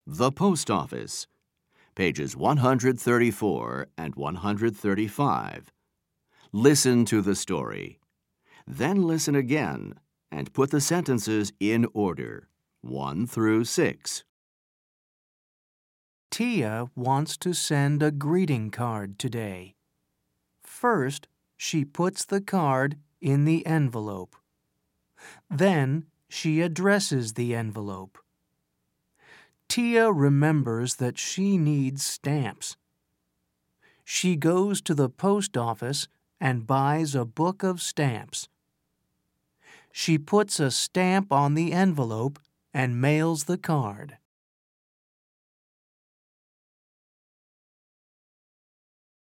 The Post Office, pages 134 and 135. Listen to the story. Then listen again and put the sentences in order, 1 through 6. Tia wants to send a greeting card today. First, she puts the card in the envelope. Then, she addresses the envelope. Tia remembers that she needs stamps. She goes to the post office and buys a book of stamps. She puts a stamp on the envelope and mails the card.